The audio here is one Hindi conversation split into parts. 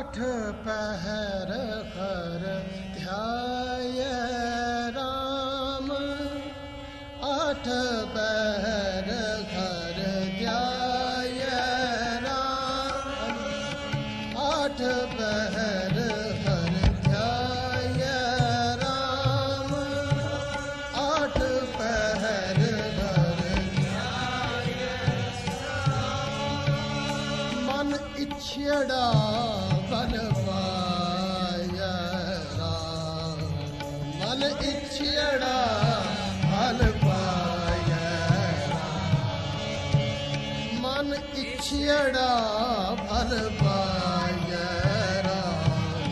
आठ पहर हर ध्याय राम, आठ पहर हर ध्याय राम, आठ पहर हर ध्याय राम, आठ पहर हर ध्याय राम। मन इच्छड़ा बल पाया राम, मन इच्छड़ा बल पाया राम, मन इच्छड़ा बल पाया राम,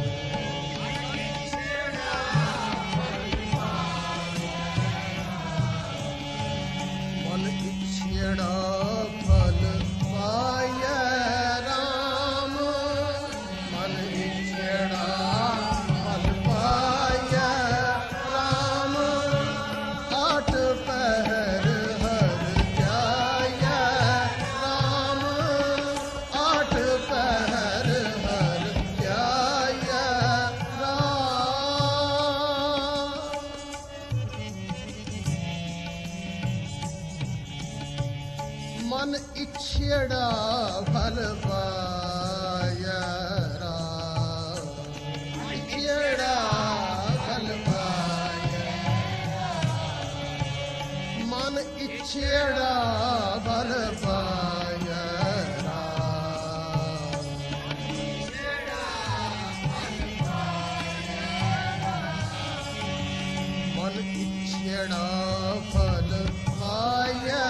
मन इच्छड़ा बल पाया राम, मन इच्छड़ा बल पाया राम, आठ पहर हर ध्याय राम, आठ पहर हर ध्याय राम। मन इच्छड़ा भल पाया राम, इच्छड़ा भल पाया, मन इच्छड़ा भल पाया राम, मन इच्छड़ा भल पाया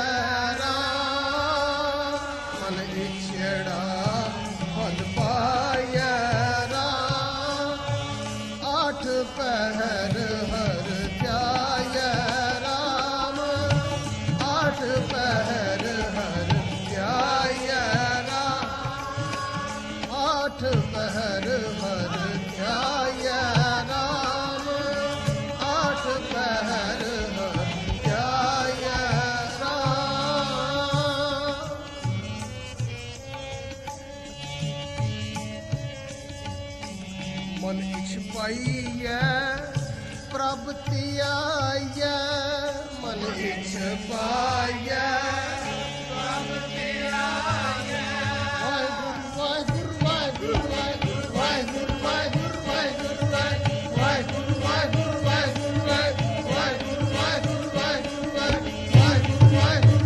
राम, मन इच्छड़ा भल पाया राम, आठ पहर हर ध्याय राम, आठ पहर हर ध्याय राम, आठ पहर हर ध्याय राम, आठ पहर हर ध्याय राम। मन इच्छ पाइयै प्रभ धियायै, मन इच्छ पाइयै प्रभ धियायै, वाहिगुरू वाहिगुरू वाहिगुरू वाहिगुरू वाहिगुरू वाहिगुरू वाहिगुरू वाहिगुरू वाहिगुरू वाहिगुरू वाहिगुरू वाहिगुरू वाहिगुरू वाहिगुरू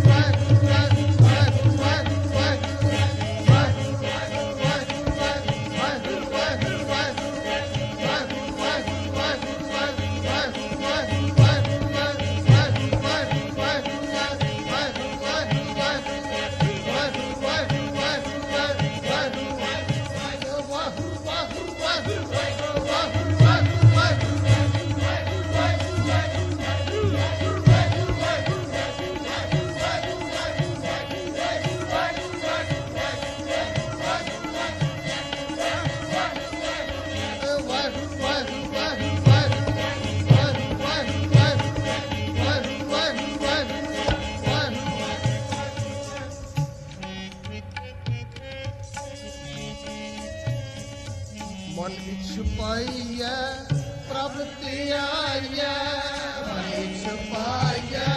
मन इच्छ पाइयै प्रभ धियायै, मन इच्छ पाइयै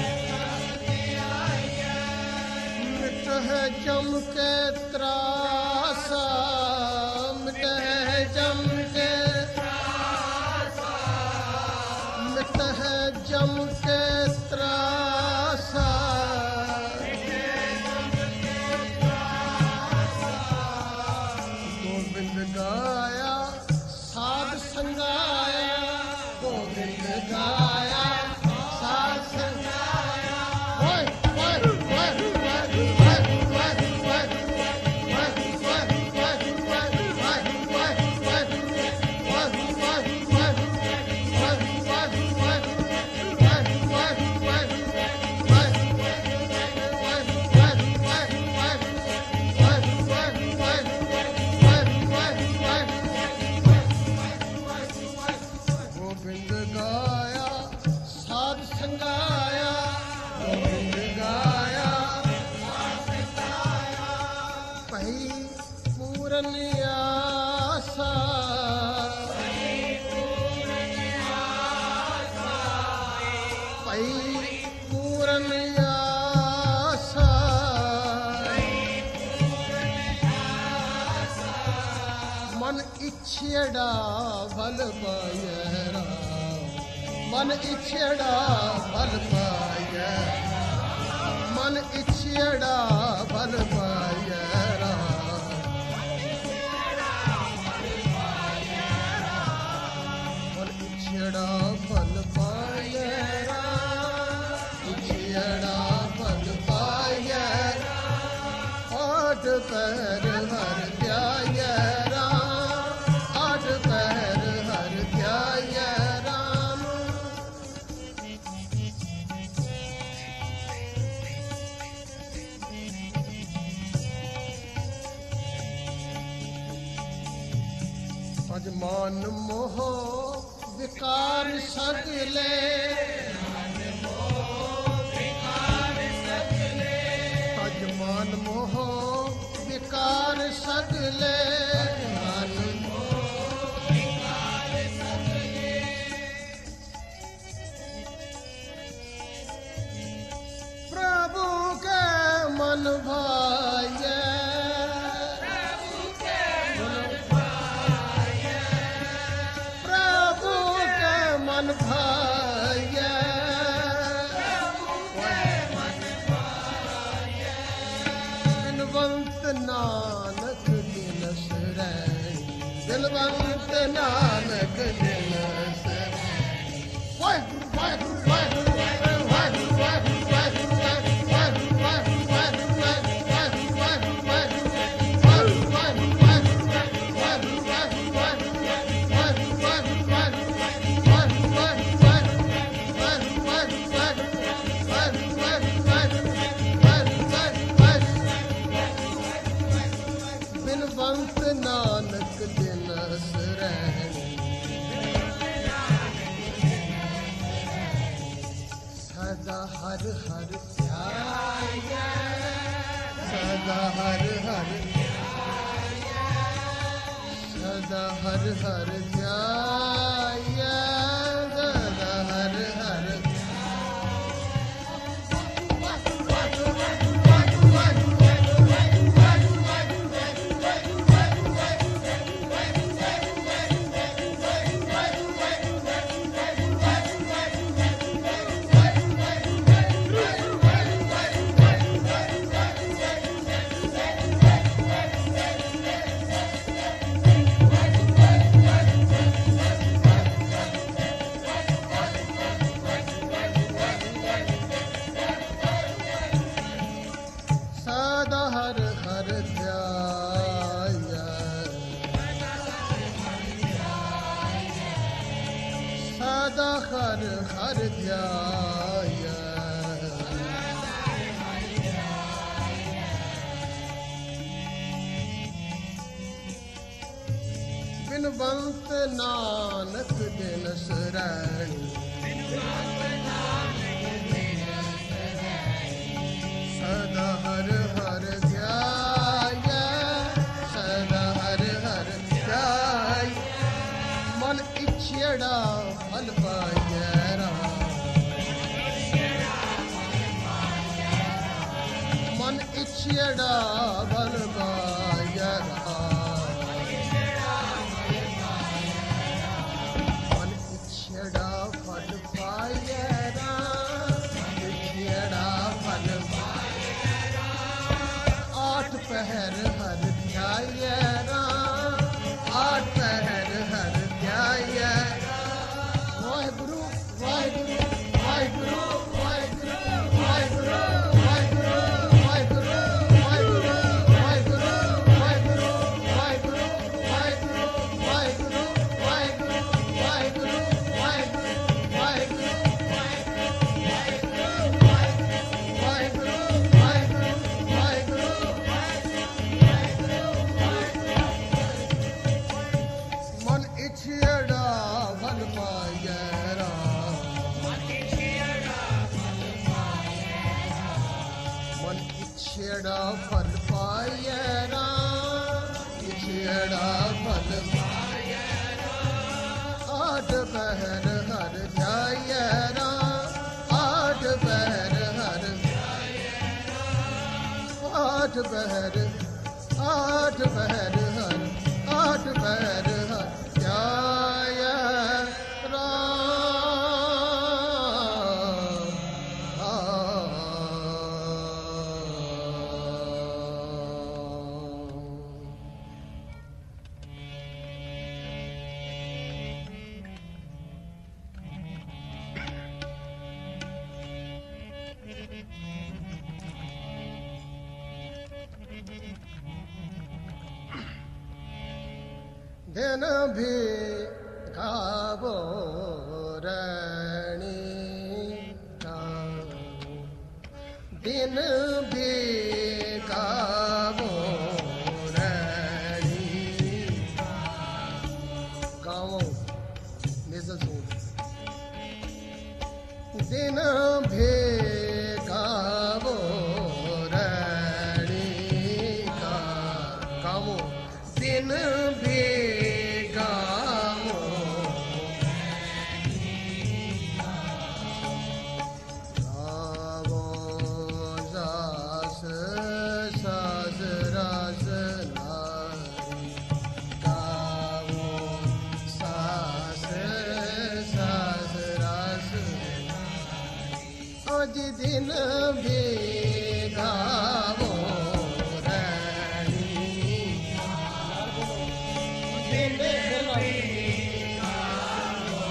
मिट है जम के त्रासा, मिट है जम के त्रासा, मिट है जम के त्रासा, गोविंद गाया साध संगाया, गोविंद गाया साध संगाया, वाह वाह वाह वाह वाह वाह वाह वाह ਪੂਰਨ ਆਸਾ ਭਈ ਪੂਰਨ ਆਸਾ ਮਨ ਇਛੜਾ ਭਲ ਪਾਇ ਮਨ ਇਛੜਾ ਭਲ ਪਾਇ ਮਨ ਇਛੜਾ ਭਲ ਪਾਇ ਮਨ ਇਛੜਾ ਭਲ ਪਾਇ ਇਛੜਾ ਭਲ ਪਾਇ ਆਠ ਪੈਰ ਹਰ ਧਿਆਇ ਆਠ ਪੈਰ ਹਰ ਧਿਆਇ ਅਜ ਮਨ ਮੋਹ ਵਿਕਾਰ ਸਗਲੇ ਅਜ ਮਨ ਮੋਹ ਵਿਕਾਰ ਸਗਲੇ ਪ੍ਰਭੂ ਕੇ ਮਨ ਭਾਇ ਮਨ ਭਾਇ ਬਿਨਵੰਤ ਨਾਨਕ ਦਿਨ ਸਰੈ ਬਿਨਵੰਤ ਨਾਨਕ ਦਿਨ ਸਰੈ ਵਾਹਿਗੁਰੂ ਵਾਹਿਗੁਰੂ ਵਾਹਿਗੁਰੂ ਵਾਹਿਗੁਰੂ ਵਾਹਿਗੁਰੂ ਵਾਹਿਗੁਰੂ ਬਿਨਵੰਤ ਨਾਨਕ ਦਿਨ ਸਰੈ ਸਦਾ ਹਰ ਹਰ ਧਿਆਇ ਸਦਾ ਹਰ ਹਰ ਸਦਾ ਹਰ ਹਰ ਧਿਆਇ ਸਦਾ ਹਰ ਹਰ ਸਦਾ ਹਰ ਹਰ ਧਿਆਇ ਸਦਾ ਹਰ ਹਰ ਧਿਆਇ ਬਿਨਵੰਤ ਨਾਨਕ ਦਿਨ ਸਰੈ ਸਦਾ ਹਰ ਹਰ ਧਿਆਇ ਸਦਾ ਹਰ ਹਰ ਧਿਆਇ ਮਨ ਇਛੜਾ ਭਲ ਪਾਇ ਮਨ ਇਛੜਾ ਭਲ ਪਾਇ ਮਨ ਇਛੜਾ ਭਲ ਪਾਇ ਇਛੜਾ ਭਲ ਆਠ ਪਹਿਰ ਹਰ ਧਿਆਇ ਆਠ ਪਹਿਰ ਹਰ ਧਿਆਇ ਵਾਹਿਗੁਰੂ ਵਾਹਿਗੁਰੂ ਵਾਹਿਗੁਰੂ ਵਾਹਿਗੁਰੂ ਵਾਹਿਗੁਰੂ ਵਾਹਿਗੁਰੂ ਛੇੜਾ ਫਲ ਪਾਇਐ ਰਾਮ ਜਿਹੜਾ ਫਲ ਆਠ ਪਹਿਰ ਹਰ ਧਿਆਇਐ ਰਾਮ ਆਠ ਪਹਿਰ ਹਰ ਆਠ ਪਹਿਰ ਹਰ ਆਠ ਪਹਿਰ ਹਰ ਧਿਆਇਐ दिन भी गावो रानी दिन भी गावो रानी गावो दिन भी गावो रानी गावो दिन भी दिन भी गावो रानी दिन भी गावो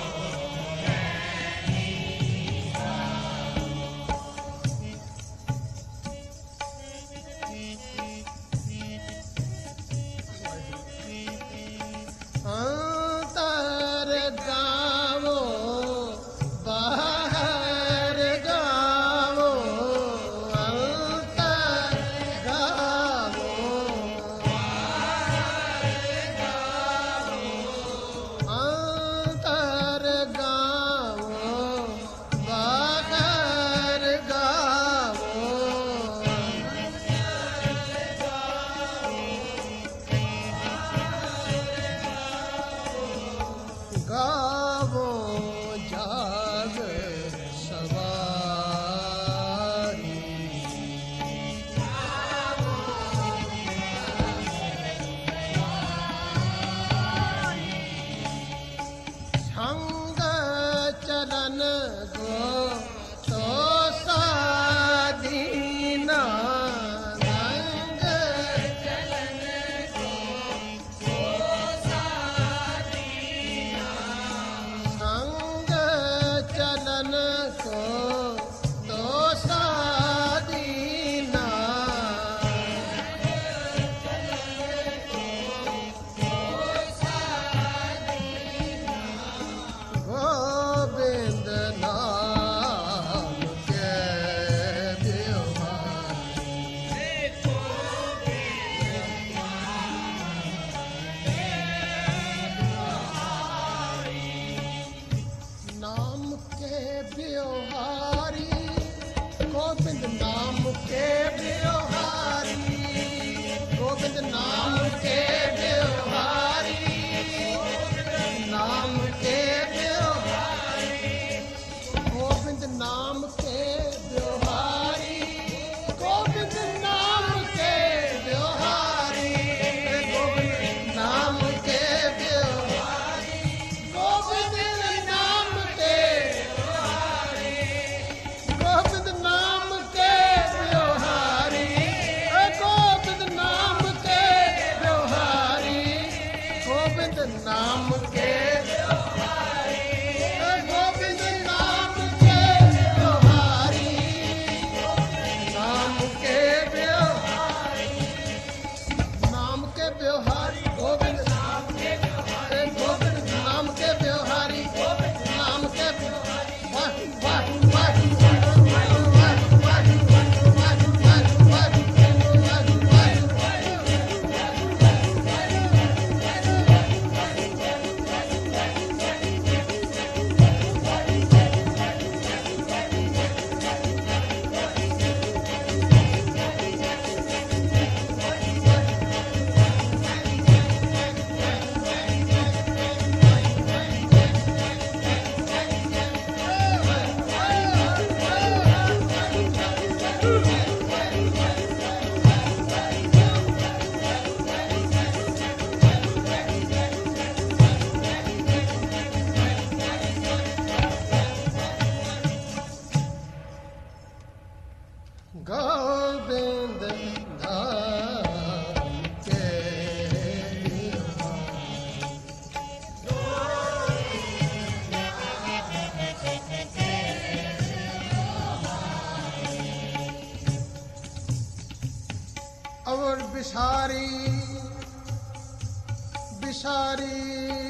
अंतर गावो बिसारी बिसारी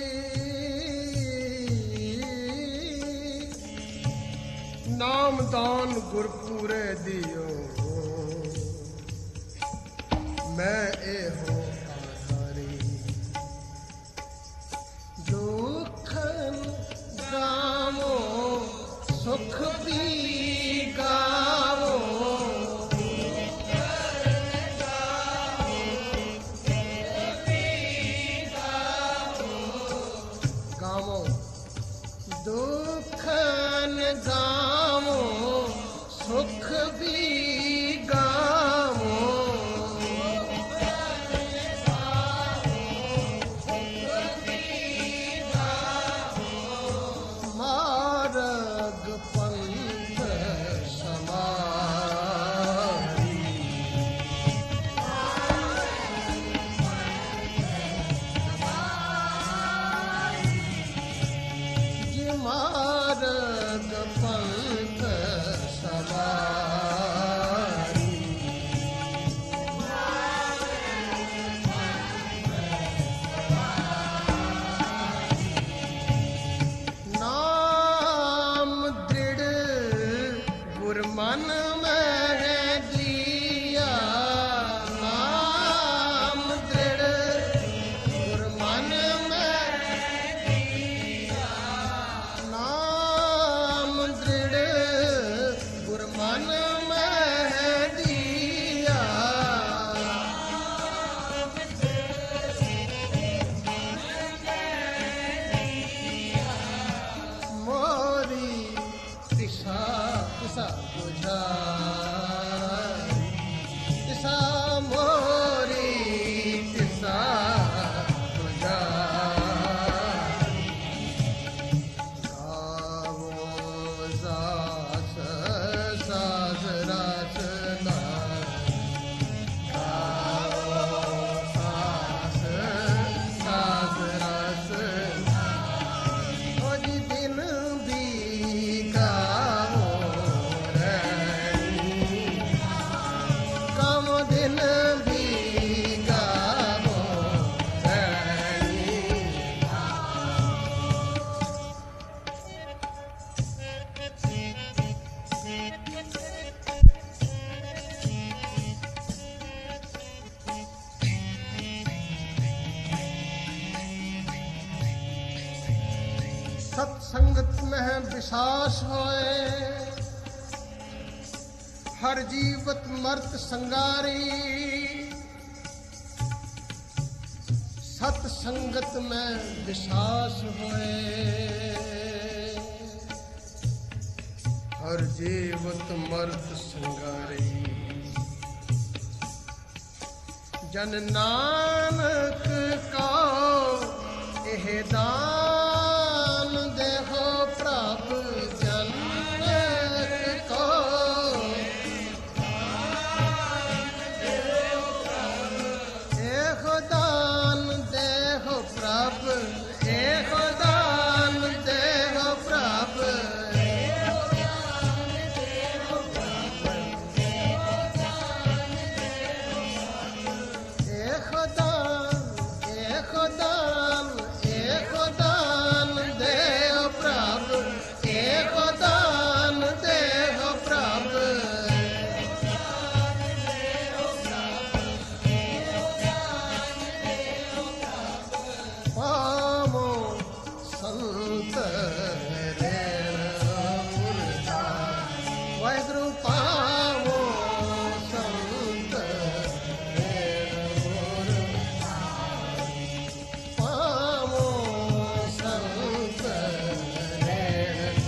नामदान गुरपूरे दियो मैं ए हो आधारी दुखन गावो सुख भी गावो गावो दुखन गावो सुख भी गावो मार्ग पंथ समारी जी मार्ग पंथ समारी नाम दृढ़ गुर मन में दिया नाम दृढ़ गुर मन में दिया नाम दृढ़ गुर मन में दिया मोरी दिशा दिशा बुझा दिशा मोरी दिशा बुझा गावो सास सास रचना गावो सास सास रचना ओ जी दिन भी गावो रैनी कम दिन भी गावो रैनी सत्संगत में विश्वास होए हर जीवत मर्त संगारी सत्संगत में विश्वास होए हर जीवत मर्त संगारी जन नानक का एह दान देहो प्रभु जन को एह दान देहो प्रभु एह दान देहो प्रभु एह दान देहो प्रभु एह दान देहो प्रभु पामो संत रेण वाहिगुरु पामो संत रेण पामो संत रेण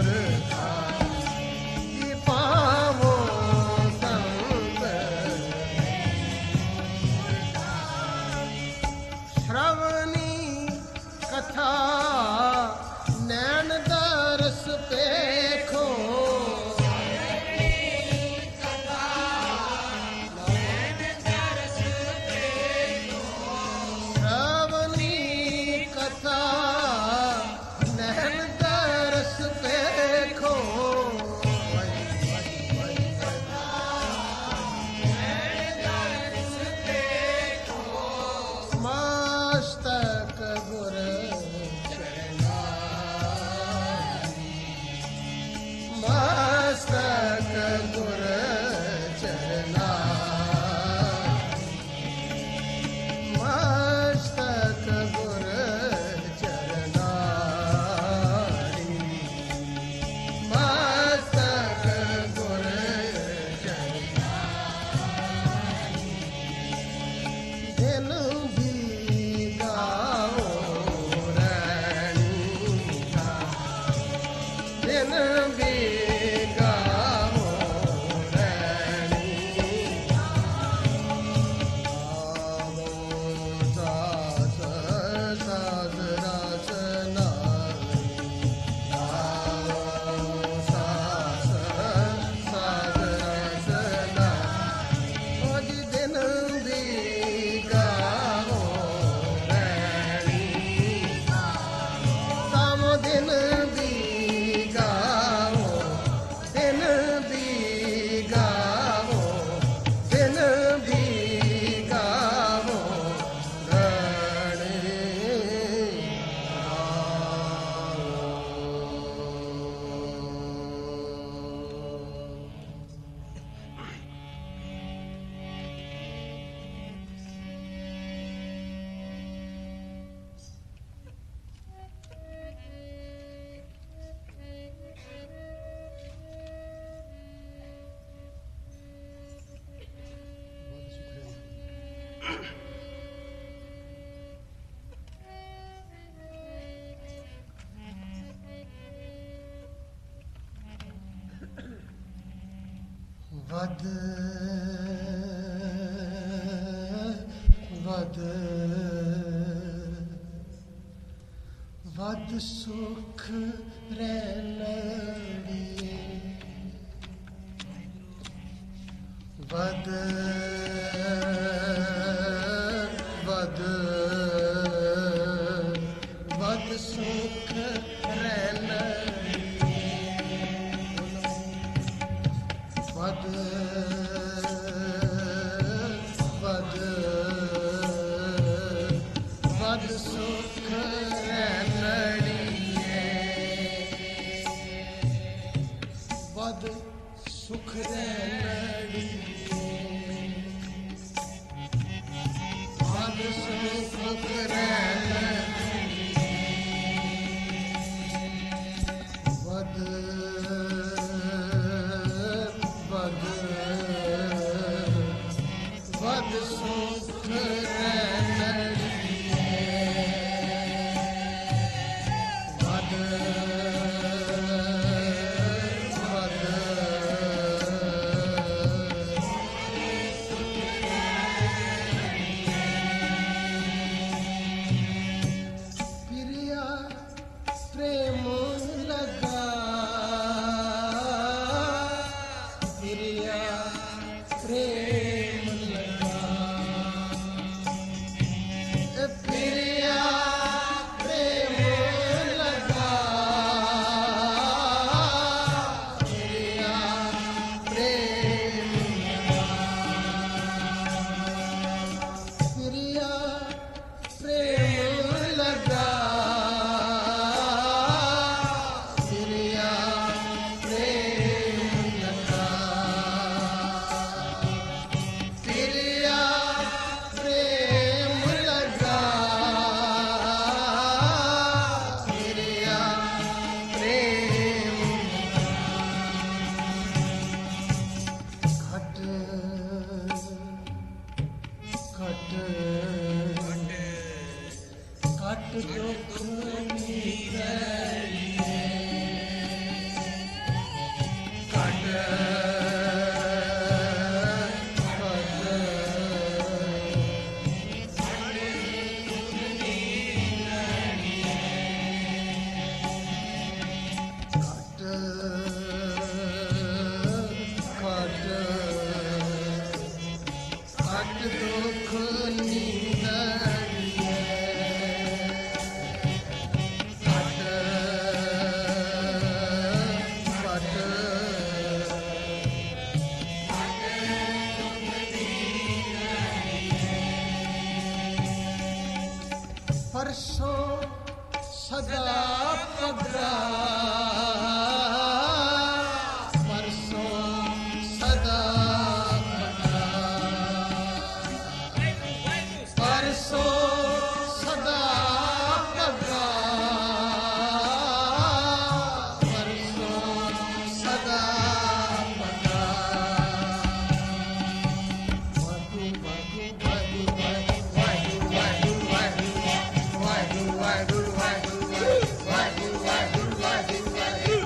पामो संत श्रवणी कथा नैन दरस पेखो श्रवणी कथा नैन दरस पेखो ਵਦ ਵਦ ਵਦ ਸੁਖ ਰਹਿਣੀਏ ਵਦ ਵਦ ਵਦ ਸੁਖ ਰਹਿਣੀਏ ਵਦ ਵਦ ਵਦ ਸੁਖ ਰਹਿਣੀਏ ਵਦ ਸੁਖ ਰਹਿਣੀਏ ਵਦ ਸੁਖ ਰਹਿਣੀਏ ਵਦ ਵਦ ਵਦ ਸੁਖ ਰਹਿਣੀਏ ਵਦ प्रिया प्रेम लगा प्रिया प्रेम लगा प्रिया प्रेम लगा प्रिया प्रेम प्रिया प्रेम लगा प्रिया प्रेम लगा प्रिया प्रेम लगा प्रिया प्रेम घट घट घट दुख नीरलिए घट घट दुख नीरलिए घट घट परसों सदा पगड़ा परसों सदा पगड़ा परसों सदा पगड़ा परसों सदा पगड़ा वाहू वाहू वाहू वाहू वाहू वाहू वाहू वाहू वाहू वाहू वाहू वाहू वाहू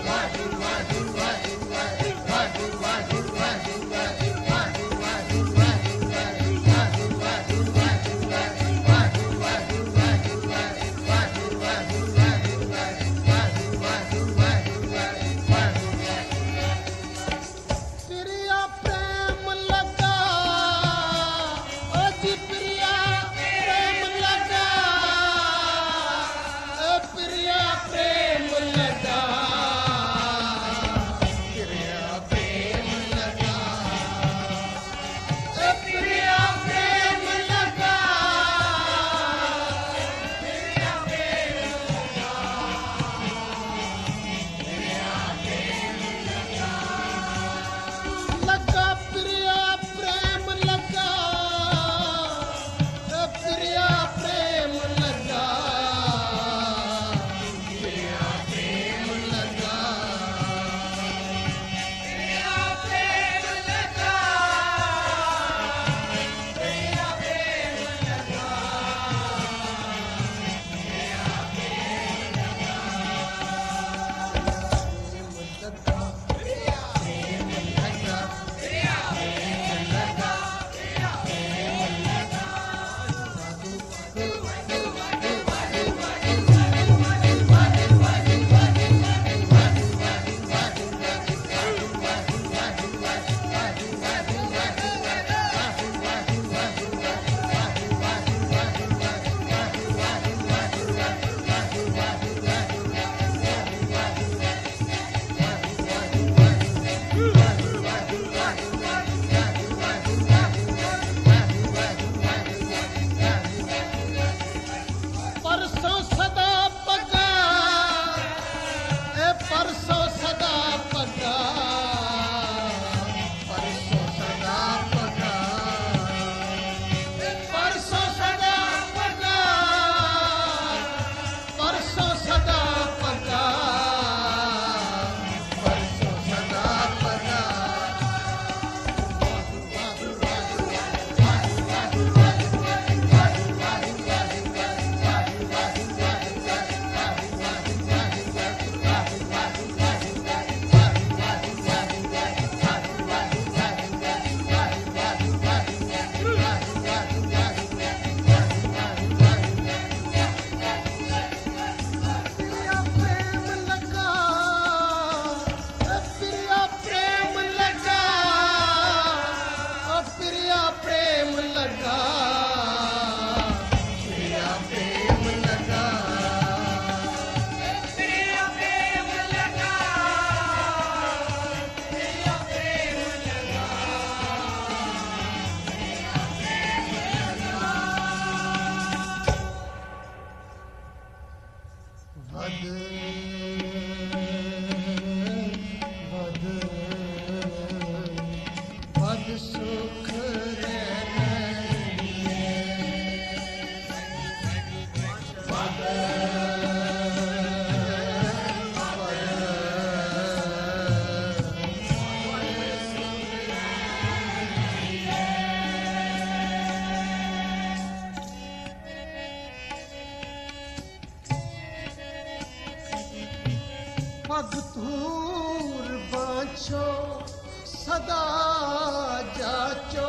पगतूर बाँचो सदा जाचो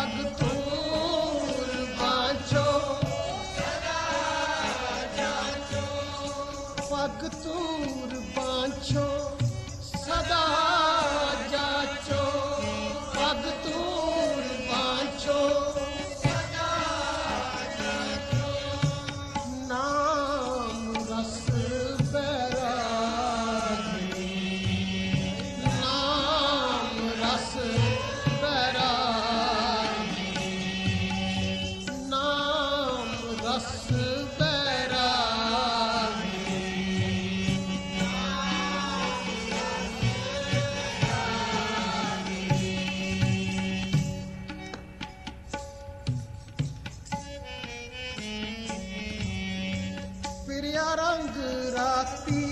पगतूर बाँचो सदा जाचो पगतूर बाँचो सदा जाचो पगतूर बाँचो सदा जाचो नाम रस रंग राती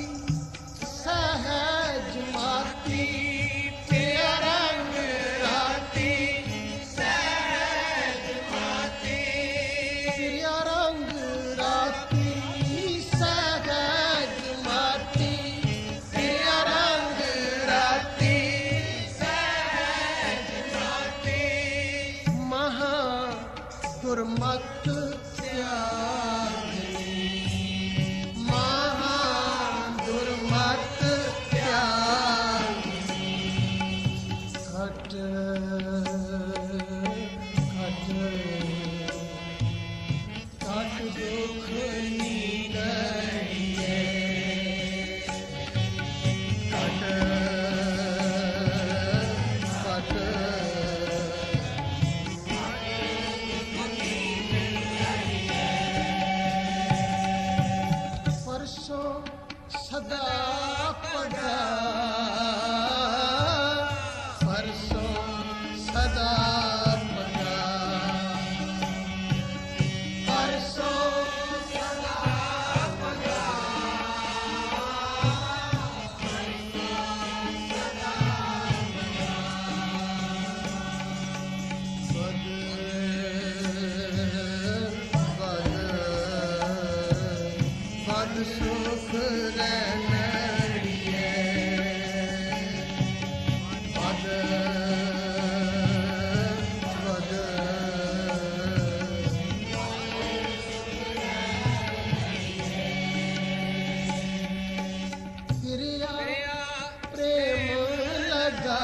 सहज माती पिया रंग राती सहज माती पिया रंग राती सहज माती पिया रंग राती सहज माती महा दुर्मत सदा पड़ा परसों सदा पड़ा परसों सदा पड़ा बद सुख रहनड़िए बद बद प्रिया प्रेम लगा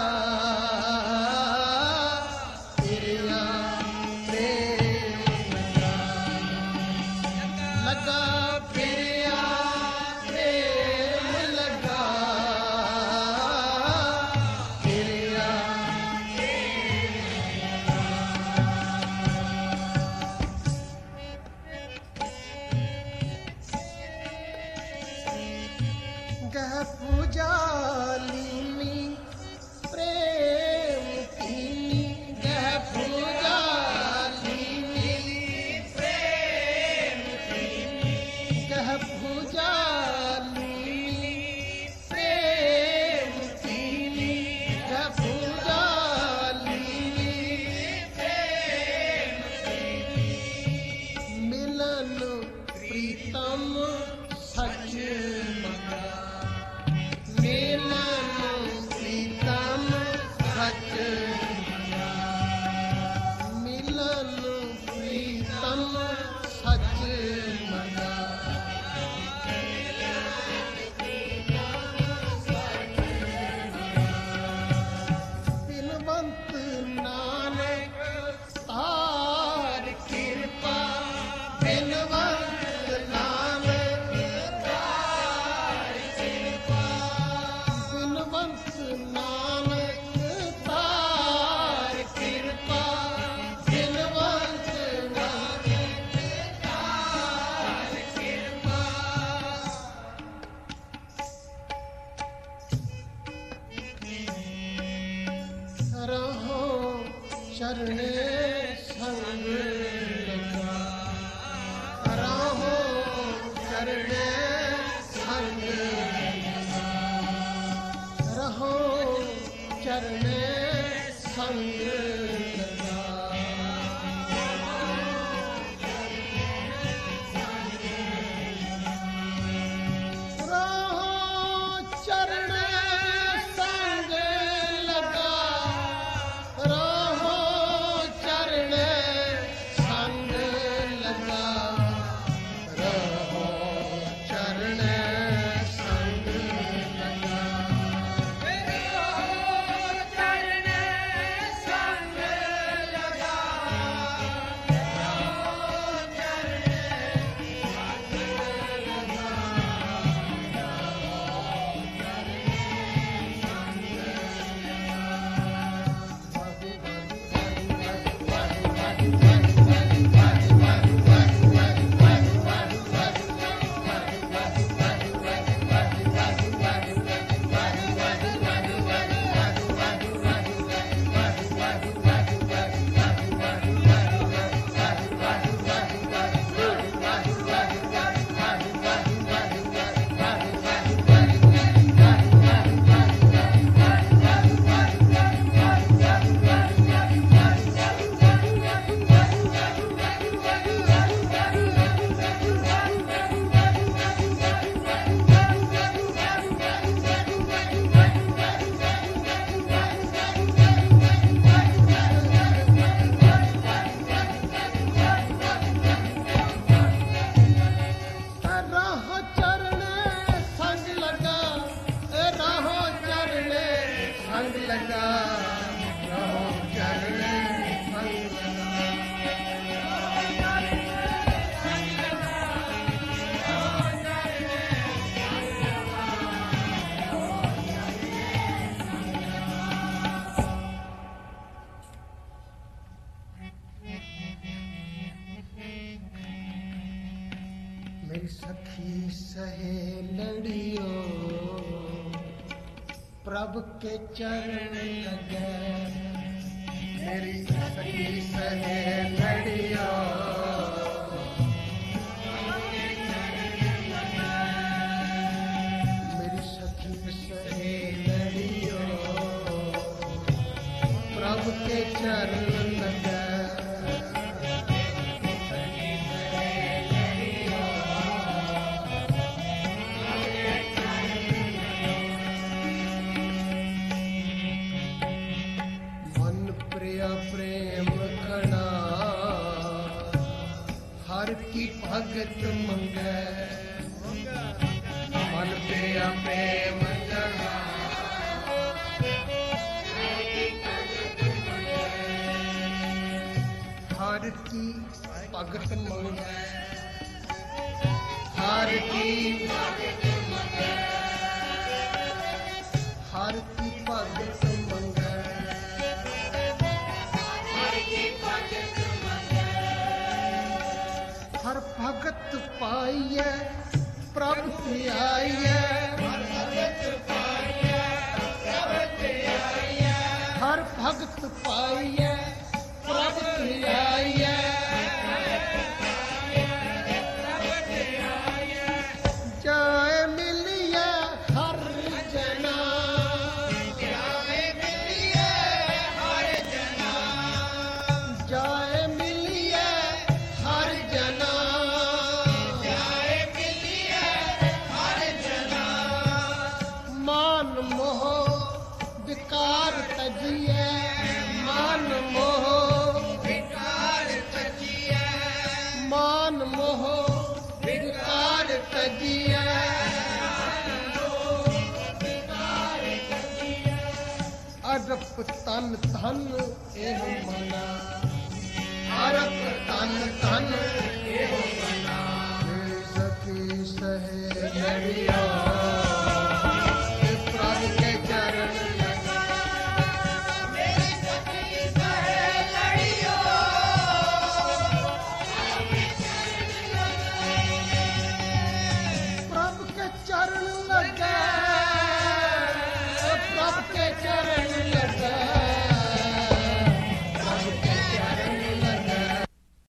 प्रिया प्रेम लगा प्रिया गह पूजालिनी प्रेम कीनी गह पूजालिनी प्रेम कीनी गह पूजालिनी प्रेम कीनी गह पूजालिनी प्रेम कीनी मिलन प्रीतम सच मिलन प्रीतम सच मिलन प्रीतम सच मना बिनवंत नानक तार कृपा बिनवंत नानक तार कृपा बिनवंत नानक तार कृपा बिनवंत नानक तार कृपा रहो चरणे संग लगा रहो चरणे संग लगा रहो चरणे संग लगा रहो चरण मेरी सखी सहेलड़ियो प्रभु के चरण लगे, मेरी सखी सहेलड़ियो मेरी सखी सहेलड़ियो प्रभु के चरण लगे। प्रेम खड़ा हर की भगत मंगे, मन प्रिय प्रेम खड़ा हर की भगत मंगे, हर की भगत मंगे, हर की भगत मंगे, हर भगत पाइए प्रभु आइए, हर भगत पाइए प्रभु आइए, हर भगत पाइए प्रभु आइए, जय मिलिए हर जना, जय मिलिए हर जना, जय मिलिए हर जना, मान मोह विकार तजिए, मान मोह विकार तजिए, मान मोह विकार तजिए, अरप तन धन एवं